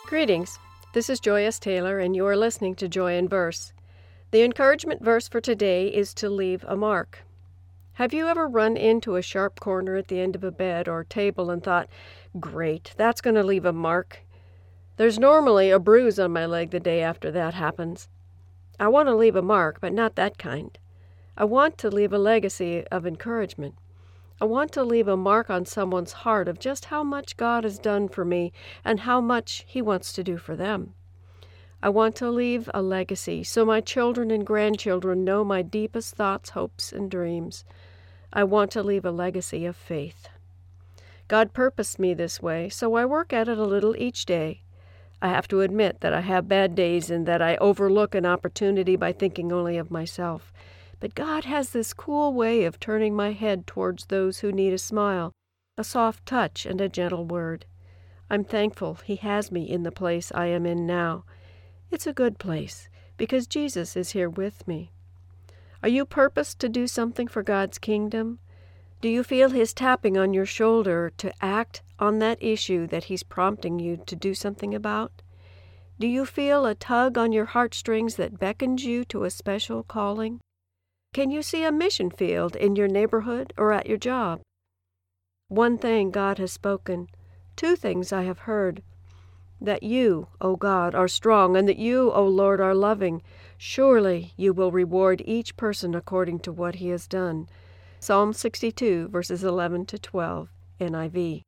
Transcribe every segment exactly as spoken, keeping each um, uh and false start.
Greetings. This is Joy S. Taylor, and you are listening to Joy in Verse. The encouragement verse for today is to leave a mark. Have you ever run into a sharp corner at the end of a bed or table and thought, great, that's going to leave a mark? There's normally a bruise on my leg the day after that happens. I want to leave a mark, but not that kind. I want to leave a legacy of encouragement. I want to leave a mark on someone's heart of just how much God has done for me and how much He wants to do for them. I want to leave a legacy so my children and grandchildren know my deepest thoughts, hopes, and dreams. I want to leave a legacy of faith. God purposed me this way, so I work at it a little each day. I have to admit that I have bad days and that I overlook an opportunity by thinking only of myself. But God has this cool way of turning my head towards those who need a smile, a soft touch, and a gentle word. I'm thankful He has me in the place I am in now. It's a good place, because Jesus is here with me. Are you purposed to do something for God's kingdom? Do you feel His tapping on your shoulder to act on that issue that He's prompting you to do something about? Do you feel a tug on your heartstrings that beckons you to a special calling? Can you see a mission field in your neighborhood or at your job? One thing God has spoken, two things I have heard, that you, O God, are strong, and that you, O Lord, are loving. Surely you will reward each person according to what he has done. Psalm sixty-two, verses eleven to twelve, N I V.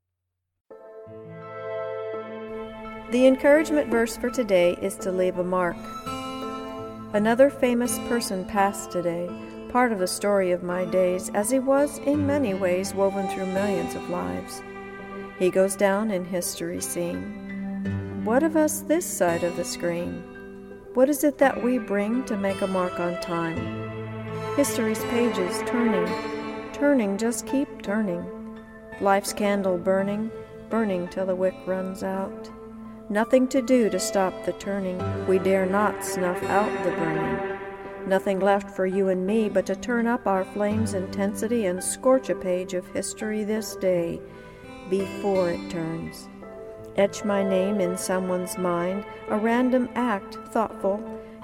The encouragement verse for today is to leave a mark. Another famous person passed today, part of the story of my days, as he was in many ways woven through millions of lives. He goes down in history's scene. What of us this side of the screen? What is it that we bring to make a mark on time? History's pages turning, turning, just keep turning. Life's candle burning, burning till the wick runs out. Nothing to do to stop the turning. We dare not snuff out the burning. Nothing left for you and me but to turn up our flame's intensity and scorch a page of history this day before it turns. Etch my name in someone's mind, a random act, thoughtful,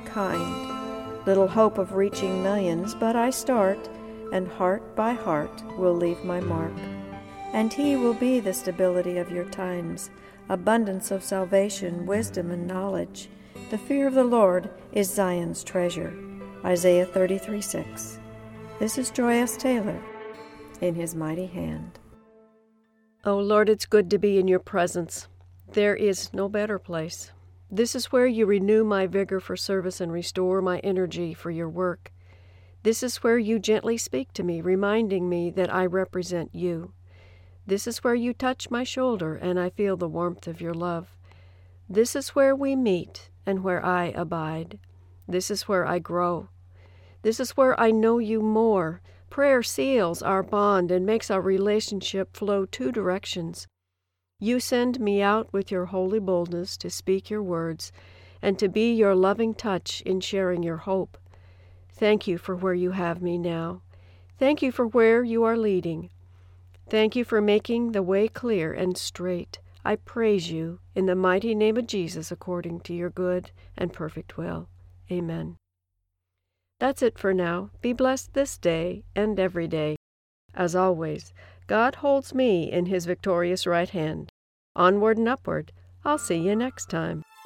kind. Little hope of reaching millions, but I start, and heart by heart will leave my mark. And He will be the stability of your times, abundance of salvation, wisdom, and knowledge. The fear of the Lord is Zion's treasure. Isaiah thirty-three six. This is Joy S. Taylor, in His mighty hand. Oh Lord, it's good to be in your presence. There is no better place. This is where you renew my vigor for service and restore my energy for your work. This is where you gently speak to me, reminding me that I represent you. This is where you touch my shoulder and I feel the warmth of your love. This is where we meet and where I abide. This is where I grow. This is where I know you more. Prayer seals our bond and makes our relationship flow two directions. You send me out with your holy boldness to speak your words and to be your loving touch in sharing your hope. Thank you for where you have me now. Thank you for where you are leading. Thank you for making the way clear and straight. I praise you in the mighty name of Jesus according to your good and perfect will. Amen. That's it for now. Be blessed this day and every day. As always, God holds me in His victorious right hand. Onward and upward. I'll see you next time.